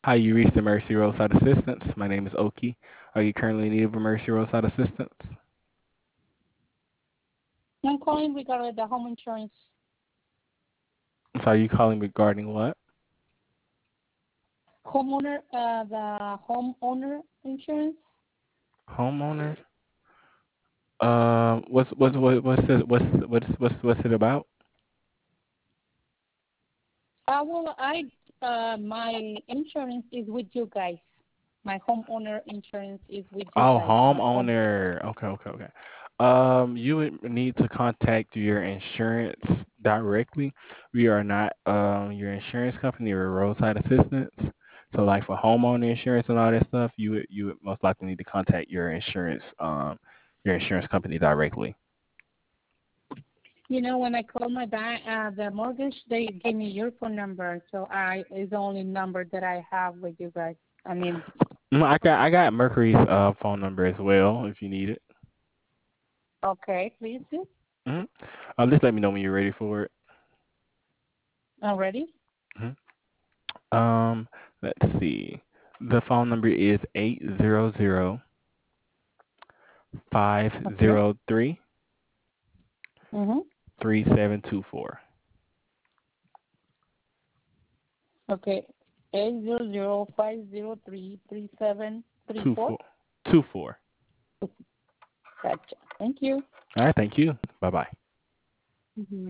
Hi, you reached the Mercy Roadside Assistance. My name is Oki. Are you currently in need of Mercy Roadside Assistance? I'm calling regarding the home insurance. I'm sorry, you calling regarding what? The homeowner insurance. Homeowner? What's it about? My insurance is with you guys. My homeowner insurance is with you Oh, guys. My home. homeowner. Okay. You would need to contact your insurance directly. We are not your insurance company or roadside assistance. So like for homeowner insurance and all that stuff, you would most likely need to contact your insurance company directly. When I called my bank, the mortgage, they gave me your phone number, so I is the only number that I have with you guys. I mean, I got Mercury's phone number as well if you need it. okay, please do. hmm Just let me know when you're ready for it. Already? hmm Um, let's see. The phone number is 800 Okay. 503 Mm-hmm. 3724. Okay. 800-503-3734. 24. Gotcha. Thank you. All right, thank you. Bye bye. Mhm.